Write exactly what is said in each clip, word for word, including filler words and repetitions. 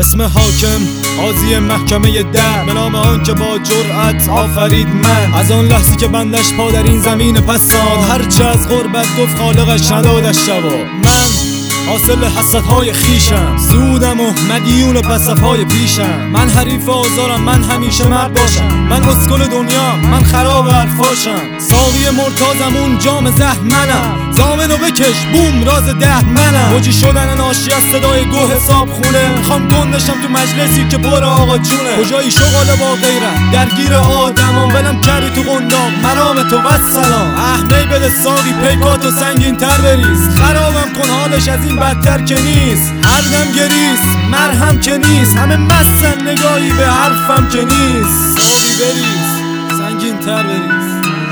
اسم حاکم قاضی محکمه در، به نام آن که با جرأت آفرید من. از آن لحظه که بندش پا در این زمین پساد، هرچه از غربت گفت خالقش ندادش جواب. من حاصل حسرت‌های خیشم، زودم و مدیون پسف‌های پیشم. من حریف آزارم، من همیشه مرد باشم. من اسکل دنیا، من خراب حرفاشم. ساقی مرتازم، اون جام زهر منم. زامنو بکش بوم، راز ده منم. موجی شدن ناشی از صدای گو حساب خونه. میخوام گندشم تو مجلسی که پر آقا جونه. کجایی شغاله با غیرت درگیر آدمام، ولم کردی تو قنداق مرام تو والسلام. احمی بده ساقی پیکاتو سنگین تر بریز، خرابم کن حالش از این بدتر که نیست. هر دم گریست مرهم که نیست، همه مستن نگاهی به حرفم که نیست. ساقی بریز سنگین تر بریز.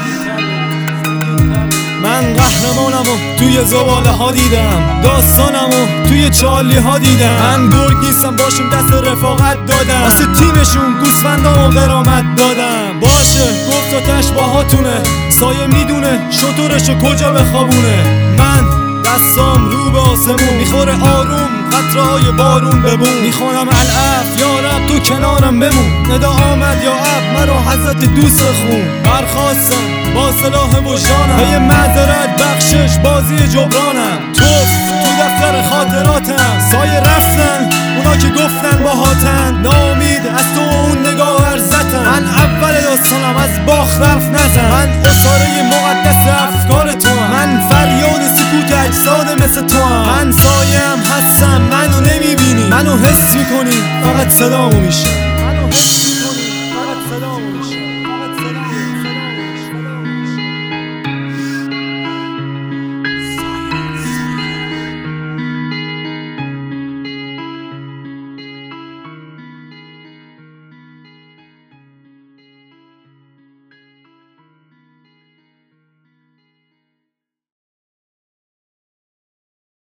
من قهرمانمو توی زباله ها دیدم، داستانمو توی چالی ها دیدم. من گرگ نیستم، باشیم دست رفاقت دادم، واسه تیمشون گوسفندامو غرامت دادم. باشه گفت آتش باهاتونه، سایه میدونه شطورشو کجا بخوابونه. من دستام رو به آسمون، میخوره آروم قطره‌های بارون ببون. میخوانم العف یا رب تو کنارم بمون. ندا آمد یا اب مرا حضرت دوست خون. برخواستم با سلاح وجدانم، پی معذرت بخشش بازی جبرانم. توف تو دفتر خاطراتم، سایه رفتن اونا که گفتن باهاتن. ناامید از تو اون نگاه ارزتم، من اول داستانم از باخت حرف نزن. من اساره مقدس افکار تو هم، من فریاد سکوت اجساد مثل تو هم. من سایم هستم، منو نمیبینی، منو حس میکنی، فقط صدامو میشم.